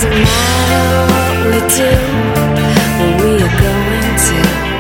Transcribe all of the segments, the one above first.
Doesn't matter what we do, where we are going to.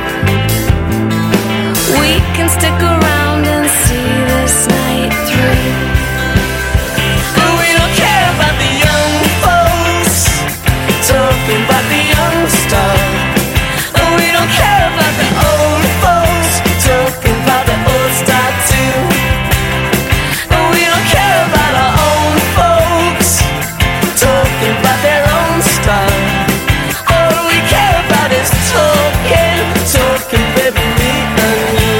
We can stick around and see this night through. And we don't care about the young folks talking about the young stuff. And we don't care about the old folks talking about the old stuff too. And we don't care about our own folks talking about their own stuff. All we care about is talking, talking, baby, me and you.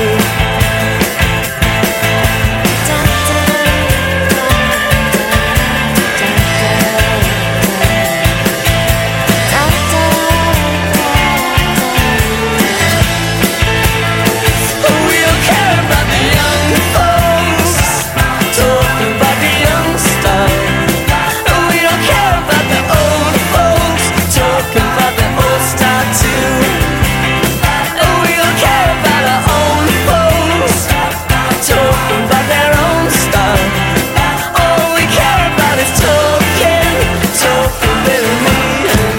We don't care about the young folks talking about the young stuff. We don't care about the old folks talking about the old stuff too. We don't care about our own folks talking about their own stuff. All we care about is talking, talking with me and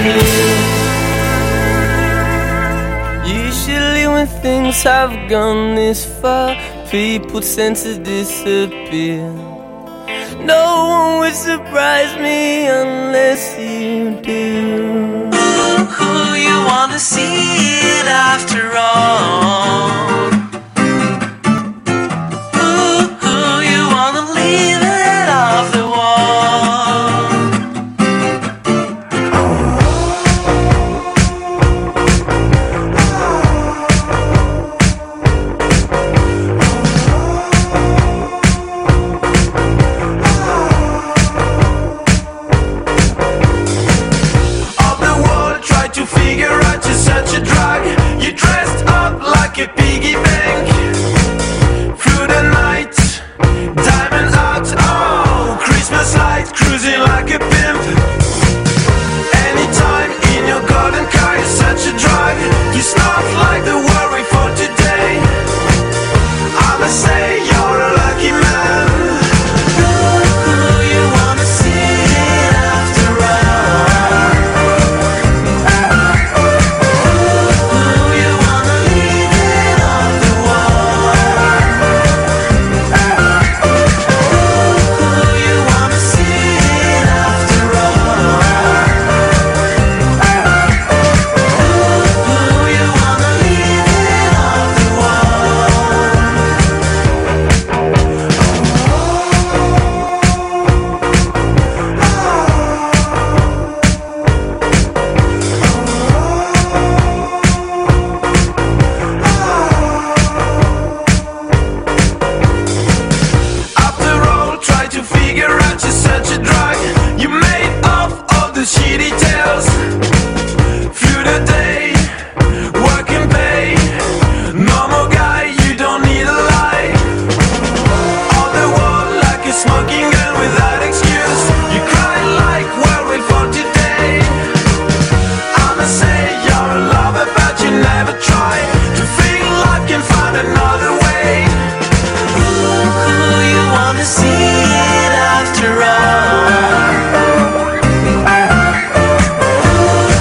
you. Usually when things have gone this far, people tend to disappear. No one would surprise me unless you do. Who you wanna see it after all? Who you wanna leave it off the wall? Of the world, try to figure out you're such a drug. You dressed up like a piggy bank. Through the night, diamond out, oh, Christmas light, cruising like a pimp. Anytime in your golden car, you're such a drug. It's not like the worry for today. I must say you're a lucky man. Who you wanna see it after all? Who you wanna leave it on the wall? Who you wanna see it after all? Who you wanna leave it on the After all, try to figure out you're such a drug. You made off all the shitty tales. Through the day, work and pay. Normal guy, you don't need a lie. On the wall like a smoking gun without excuse. You cry like, well, wait for today. I'ma say you're a lover, but you never try to feel like you can find another way. Who you wanna see it after all? Who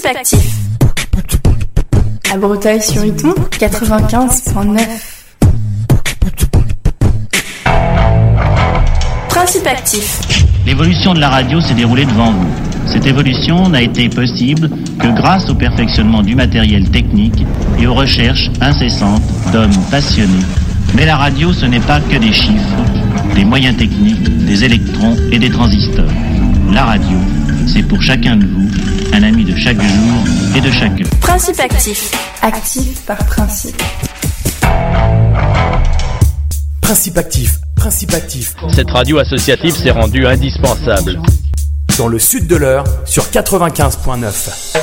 Principe actif. À Breteuil-sur-Iton, 95.9. Principe actif. L'évolution de la radio s'est déroulée devant vous. Cette évolution n'a été possible que grâce au perfectionnement du matériel technique et aux recherches incessantes d'hommes passionnés. Mais la radio, ce n'est pas que des chiffres, des moyens techniques, des électrons et des transistors. La radio, c'est pour chacun de vous un ami de chaque jour et de chaque heure. Principe actif. Actif par principe. Principe actif, principe actif. Cette radio associative s'est rendue indispensable. Dans le sud de l'Eure, sur 95.9.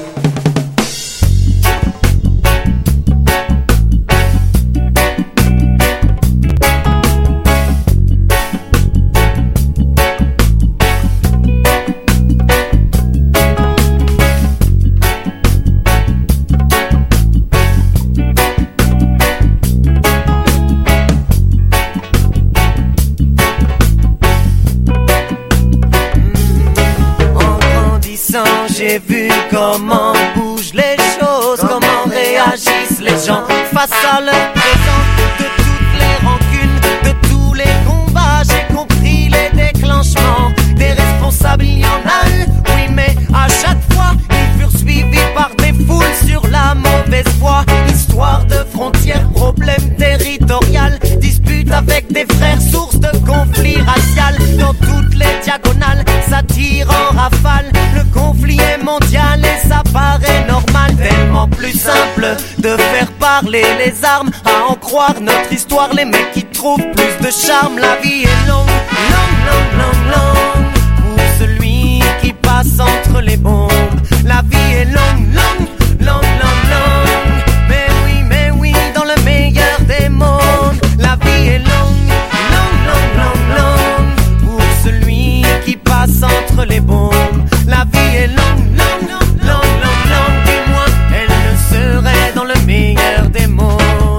J'ai vu comment bougent les choses, comment réagissent les gens face à leur présent. De toutes les rancunes, de tous les combats, j'ai compris les déclenchements. Des responsables, il y en a eu, oui, mais à chaque fois, ils furent suivis par des foules sur la mauvaise voie. Histoire de frontières, problème territorial, dispute avec des frères, source de conflits racial. Dans toutes les diagonales, ça tire en rafale. Le conflit est mondial et ça paraît normal. Tellement plus simple de faire parler les armes. À en croire notre histoire, les mecs qui trouvent plus de charme. La vie est longue, longue, longue, longue, longue, pour celui qui passe entre les bombes. La vie est longue, longue, longue, longue, longue. Mais oui, dans le meilleur des mondes. La vie est longue, longue, longue, longue, longue, pour celui qui passe entre les bombes. La vie est longue, longue, longue, longue, longue, du moins elle le serait dans le meilleur des mondes.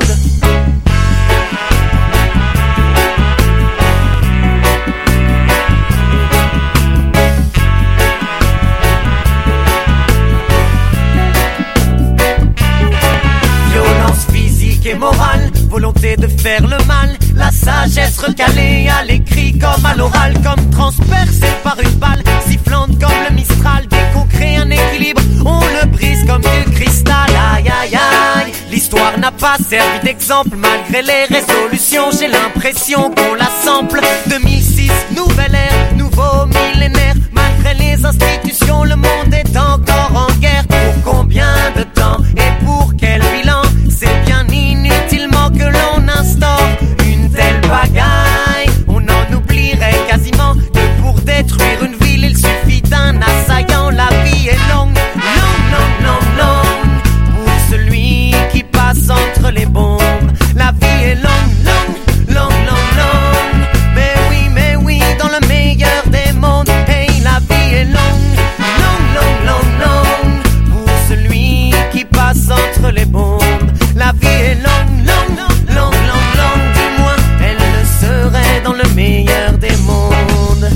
Violence physique et morale, volonté de faire le mal, la sagesse recalée à l'écrit comme à l'oral, comme transpercée par une balle sifflante comme le Mistral. Dès qu'on crée un équilibre, on le brise comme du cristal. Aïe aïe aïe, l'histoire n'a pas servi d'exemple malgré les résolutions. J'ai l'impression qu'on la sample. 2006, nouvelle ère, nouveau millénaire. Malgré les institutions, le monde est encore en guerre. Pour combien de temps et pour quel bilan? C'est bien inutilement que l'on instaure une telle bagaille. On en oublierait quasiment que pour détruire une ville, il suffit d'un assaillant. La vie est longue, longue, longue, longue, longue, pour celui qui passe entre les bombes. La vie est longue, longue, longue, longue, longue. Mais oui, dans le meilleur des mondes. Hey, la vie est longue, longue, longue, longue, longue, pour celui qui passe entre les bombes. La vie est longue, longue, longue, longue, longue, du moins elle le serait dans le meilleur des mondes.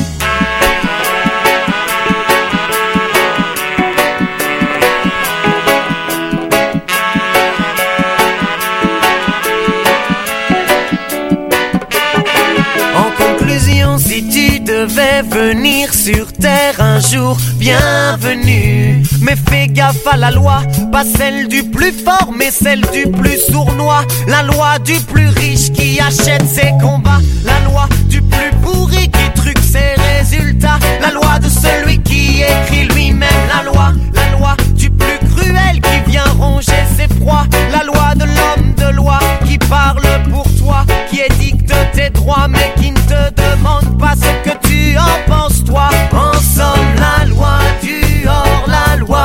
En conclusion, si tu devais venir sur terre un jour, bienvenue. Mais fais gaffe à la loi, pas celle du plus fort, mais celle du plus sournois. La loi du plus riche qui achète ses combats. La loi du plus pourri qui truque ses résultats. La loi de celui qui écrit lui-même la loi. La loi du plus cruel qui vient ronger ses froids. La loi de l'homme de loi qui parle pour toi, qui édicte tes droits mais qui ne te demande pas ce que tu en penses toi. En somme, la loi du hors-la-loi.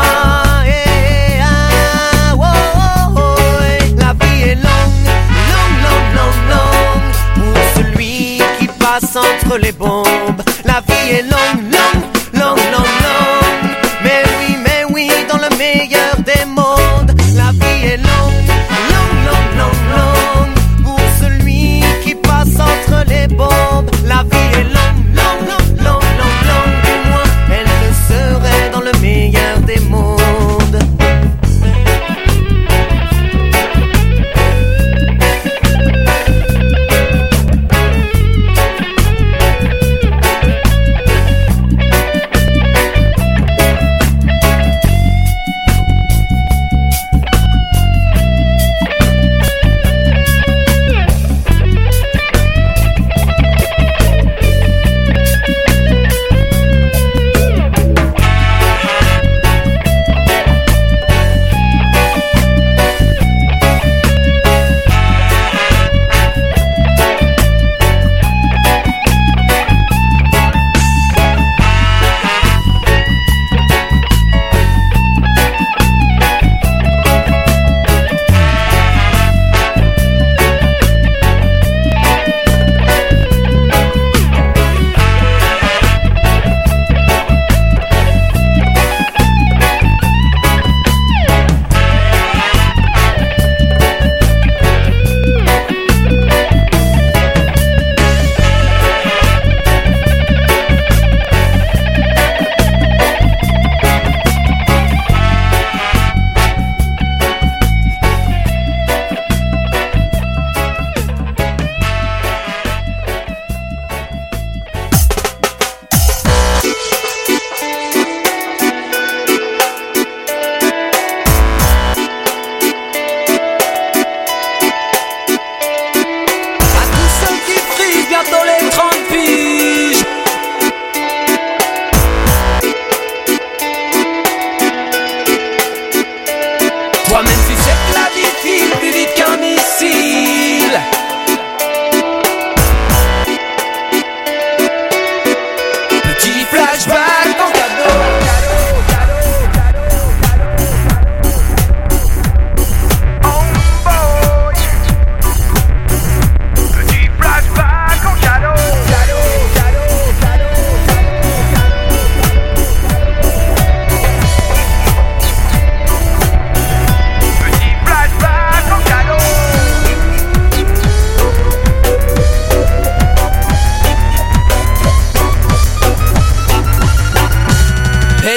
La vie est longue, longue, longue, longue, longue, pour celui qui passe entre les bombes. La vie est longue, longue, longue, longue, longue. Mais oui, dans le meilleur des mondes. La vie est longue, longue, longue, longue, longue, pour celui qui passe entre les bombes. La vie est longue, longue, longue, longue, longue, longue, du moins elle le serait dans le meilleur des mondes.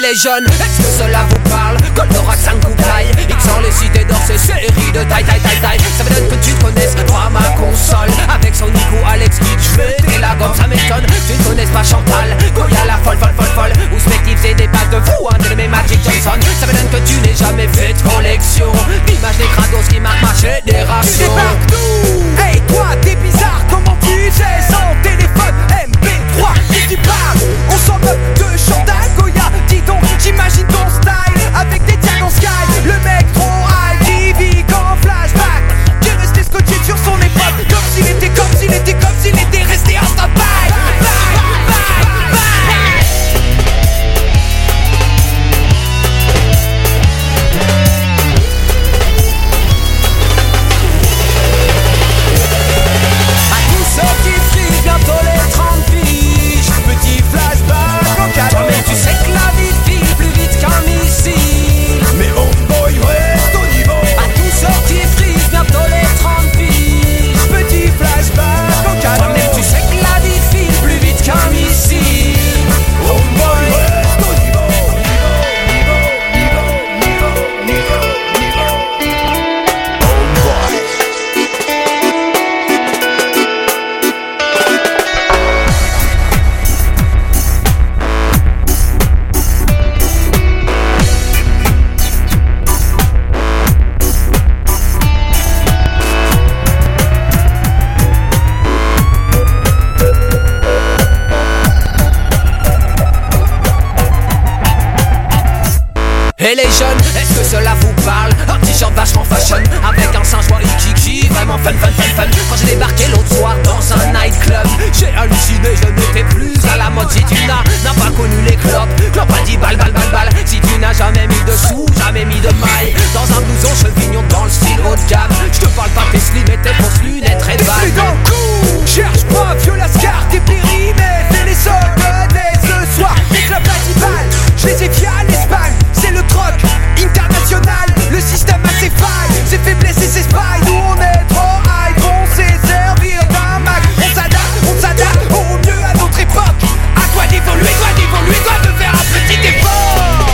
les jeunes, est-ce que cela vous parle? Goldorak 5 couplailles, X dans les cités d'or, ces séries de taille. Ça m'étonne que tu te connaisses pas ma console. Avec son Nico, Alex Kidd, j'mets la gomme, ça m'étonne. Tu ne connaisses pas Chantal, Goya la folle. Ou Spective, c'est des pattes de fou, un de mes Magic Johnson. Ça m'étonne que tu n'aies jamais fait de collection. L'image des crados qui marquent ma génération. Tu débarques d'où? Hey toi, t'es bizarre, comment tu sais? Sans téléphone, MP3, qui tu parles? On s'en moque de Chantal, Goya, dis donc, j'imagine ton style avec des tiers dans Sky. Le mec trop high, qui vit qu'en flashback, qui est resté scotché sur son époque, comme s'il était resté en stand-by. Bientôt les 30 piges, petit flashback au cadeau. Mais tu sais que la vie file plus vite qu'un missile. Mais homeboy reste au niveau. À tous ceux qui frisent, bientôt les 30 piges, petit flashback au cadeau. Mais tu sais que la vie file plus vite qu'un missile. Homeboy reste au niveau. Et les jeunes, est-ce que cela vous parle? Un t-shirt vachement fashion, avec un singe Waikiki, vraiment fun. Quand j'ai débarqué l'autre soir dans un nightclub, j'ai halluciné, je n'étais plus à la mode. Si tu n'as pas connu les clopes à 10 balles. Si tu n'as jamais mis de sous, jamais mis de maille dans un blouson chevignon dans le style haut de gamme. Je te parle pas tes slim et tes fausses lunettes Red Ball. Je suis dans le coup, cherche pas, vieux lascar, t'es périmètres. Et les soldes ce soir, des clubs à 10 balles. Je les ai via l'Espagne, c'est le troc international. Le système a ses failles, ses faiblesses et ses failles. Nous on est trop high, on sait servir d'un Mac. On s'adapte au mieux à notre époque. À toi d'évoluer, dois de faire un petit effort.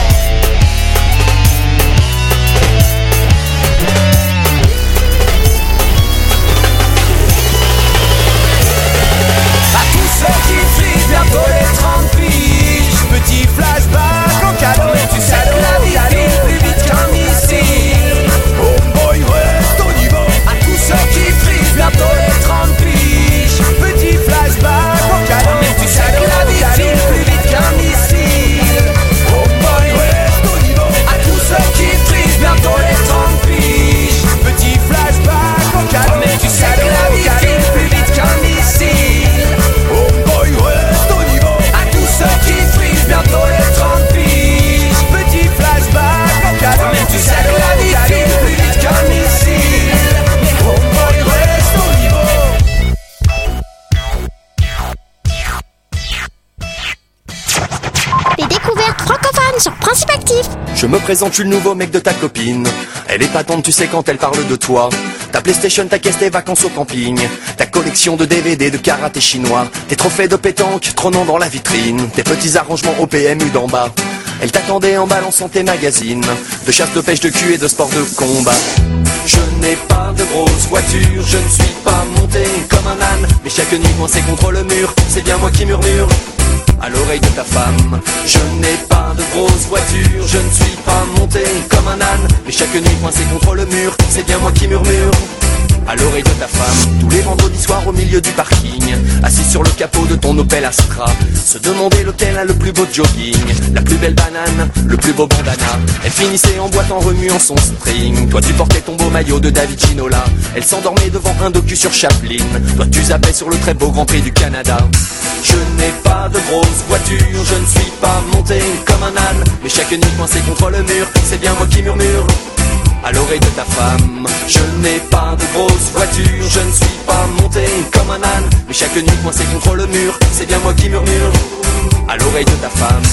À tous ceux qui frisent, bientôt les 30 piges, petit flashback au cadeau. Tu sais que la vie file plus vite qu'un missile. Homeboy reste au niveau. À tous ceux qui frisent, bientôt les 30 piges, petit flashback au cadeau. Tu sais que la vie file plus vite qu'un missile. Homeboy reste au niveau. À tous ceux qui frisent, bientôt les 30 piges, petit flashback au cadeau. Tu sais que la vie file plus vite qu'un missile. Homeboy reste au niveau. À tous ceux qui frisent, bientôt les 30 piges, petit flashback au cadeau. Tu sais que la vie file plus vite qu'un missile. Homeboy reste au niveau. Les découvertes francophones sur Principe Actif. Je me présente, je suis le nouveau mec de ta copine. Elle est patente, tu sais quand elle parle de toi. Ta PlayStation, ta caisse, tes vacances au camping. Ta collection de DVD de karaté chinois. Tes trophées de pétanque trônant dans la vitrine. Tes petits arrangements au PMU d'en bas. Elle t'attendait en balançant tes magazines de chasse, de pêche, de cul et de sport de combat. Je n'ai pas de grosse voiture, je ne suis pas monté comme un âne. Mais chaque nuit coincé contre le mur, c'est bien moi qui murmure à l'oreille de ta femme. Je n'ai pas de grosse voiture, je ne suis pas monté comme un âne. Mais chaque nuit coincé contre le mur, c'est bien moi qui murmure à l'oreille de ta femme. Tous les vendredis soirs au milieu du parking, assis sur le capot de ton Opel Astra, se demander lequel a le plus beau jogging, la plus belle banane, le plus beau bandana. Elle finissait en boîte en remuant son string. Toi tu portais ton beau maillot de David Ginola. Elle s'endormait devant un docu sur Chaplin. Toi tu zappais sur le très beau Grand Prix du Canada. Je n'ai pas de grosse voiture, je ne suis pas monté comme un âne. Mais chaque nuit coincé contre le mur, c'est bien moi qui murmure à l'oreille de ta femme. Je n'ai pas de grosse voiture, je ne suis pas monté comme un âne. Mais chaque nuit coincé contre le mur, c'est bien moi qui murmure à l'oreille de ta femme.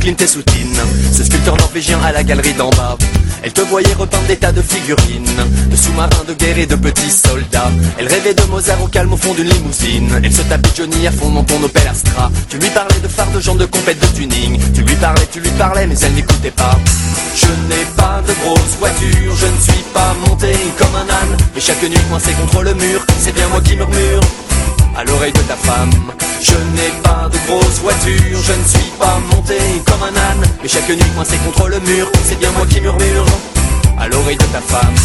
Clint Eastwood. Ce sculpteur norvégien à la galerie d'en bas. Elle te voyait repeindre des tas de figurines, de sous-marins de guerre et de petits soldats. Elle rêvait de Mozart au calme au fond d'une limousine. Elle se tapait Johnny à fond dans ton Opel Astra. Tu lui parlais de phares, de gens de compète, de tuning. Tu lui parlais, mais elle n'écoutait pas. Je n'ai pas de grosse voiture, je ne suis pas monté comme un âne. Mais chaque nuit coincé contre le mur, c'est bien moi qui murmure à l'oreille de ta femme. Je n'ai pas de grosse voiture, je ne suis pas monté comme un âne. Mais chaque nuit coincé contre le mur, c'est bien moi qui murmure à l'oreille de ta femme.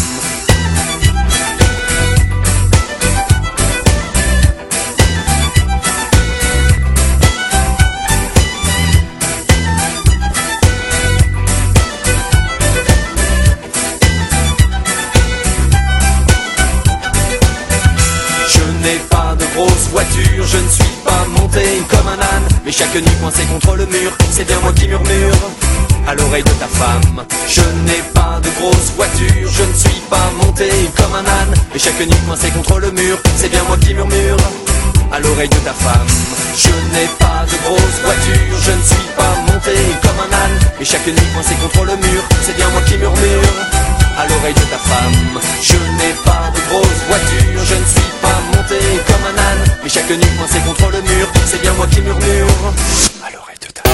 Je n'ai pas de grosse voiture, je ne suis pas monté comme un âne. Mais chaque nuit coincé contre le mur, c'est bien moi qui murmure à l'oreille de ta femme. Je n'ai pas de grosse voiture, je ne suis pas monté comme un âne. Mais chaque nuit coincé contre le mur, c'est bien moi qui murmure à l'oreille de ta femme. Je n'ai pas de grosse voiture, je ne suis pas monté comme un âne. Mais chaque nuit coincé contre le mur, c'est bien moi qui murmure à l'oreille de ta femme. Je n'ai pas de grosse voiture, je ne suis pas monté comme un âne. Mais chaque nuit coincé contre le mur, c'est bien moi qui murmure à l'oreille de ta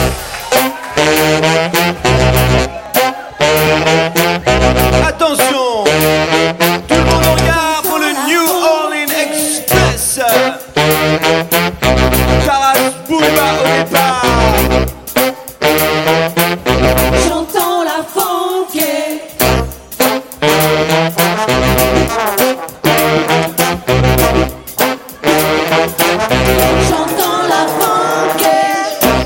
femme. Attention, tout le monde en gare pour le New Orleans Express. Taras Bouba au départ. J'entends la funky. J'entends la funky.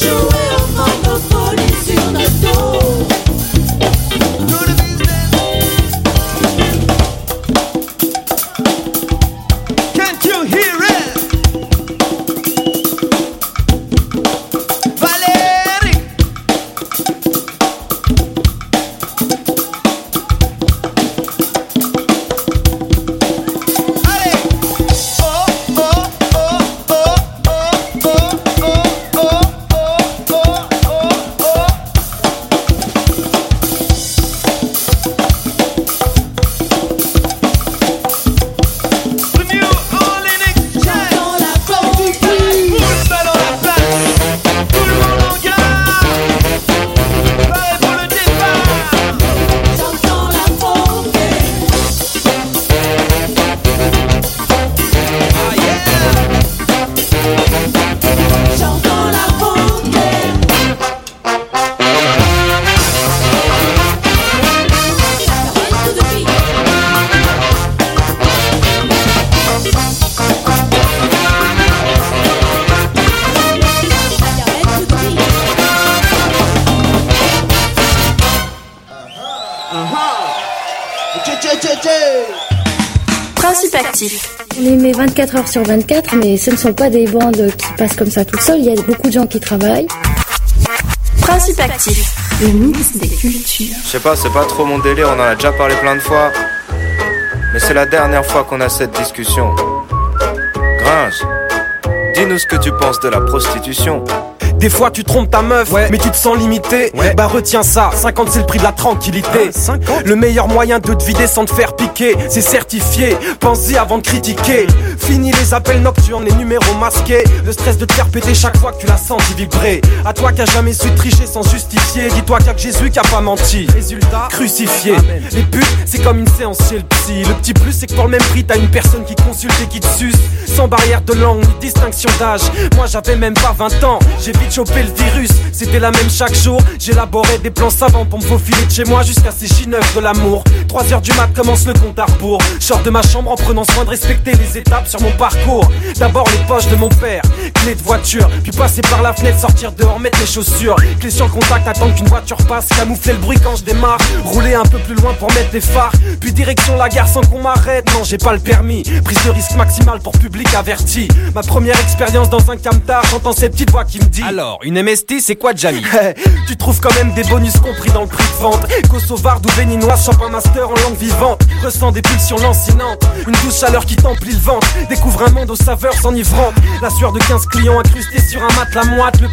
jouer au Monopoly sur notre dos. Can't you hear it? Valérie. Allez. Oh oh oh oh oh oh oh oh oh oh oh. The New Orleans Express. J'entends la funky. Pousse ça dans la place. Tout le monde en gare. Prêt pour le départ. J'entends la funky. Ah yeah. J'entends la funky. To the beat. To the beat. Principe actif. On les met 24 heures sur 24, mais ce ne sont pas des bandes qui passent comme ça tout seul. Il y a beaucoup de gens qui travaillent. Principe actif. Le mix des cultures. Je sais pas, c'est pas trop mon délire, on en a déjà parlé plein de fois. Mais c'est la dernière fois qu'on a cette discussion. Gringe, dis-nous ce que tu penses de la prostitution. Des fois tu trompes ta meuf, mais tu te sens limité. Bah retiens ça, 50 c'est le prix de la tranquillité. 50. Le meilleur moyen de te vider sans te faire piquer, c'est certifié, pense-y avant de critiquer. Fini les appels nocturnes, les numéros masqués. Le stress de te faire péter chaque fois que tu la sens vibrer. À toi qui a jamais su tricher sans justifier, dis-toi qu'il y a que Jésus qui a pas menti. Résultat, crucifié. Amen. Les putes, c'est comme une séance chez le psy. Le petit plus c'est que pour le même prix t'as une personne qui consulte et qui te suce. Sans barrière de langue ni distinction d'âge. Moi j'avais même pas 20 ans, j'ai vite chopé le virus. C'était la même chaque jour, j'élaborais des plans savants pour me faufiler de chez moi jusqu'à ces chineufs de l'amour. 3h du mat commence le compte à rebours. Je sors de ma chambre en prenant soin de respecter les étapes sur mon parcours. D'abord les poches de mon père, clé de voiture, puis passer par la fenêtre, sortir dehors, mettre les chaussures. Clé sur le contact, attendre qu'une voiture passe, camoufler le bruit quand je démarre. Rouler un peu plus loin pour mettre les phares, puis direction la gare sans qu'on m'arrête. Non, j'ai pas le permis, prise de risque maximale pour public averti. Ma première expérience dans un camtar, j'entends cette petite voix qui me dit: alors, une MST, c'est quoi, Jamie? Tu trouves quand même des bonus compris dans le prix de vente. Kosovarde ou béninoise, chope un master en langue vivante. Ressens des pulsions lancinantes, une douce chaleur qui t'emplit le ventre. Découvre un monde aux saveurs enivrantes. La sueur de 15 clients incrustés sur un matelas moite. Le